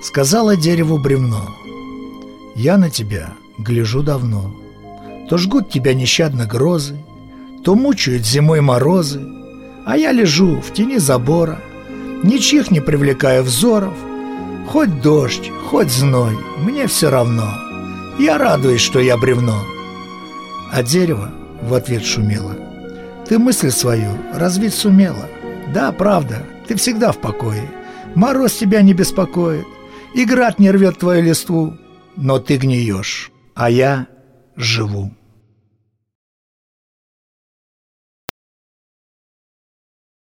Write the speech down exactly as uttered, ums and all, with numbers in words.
Сказала дереву бревно: «Я на тебя гляжу давно. То жгут тебя нещадно грозы, то мучают зимой морозы, а я лежу в тени забора, ничьих не привлекая взоров. Хоть дождь, хоть зной, мне все равно. Я радуюсь, что я бревно». А дерево в ответ шумело: «Ты мысль свою развить сумела. Да, правда, ты всегда в покое. Мороз тебя не беспокоит, и град не рвет твою листву. Но ты гниешь, а я живу».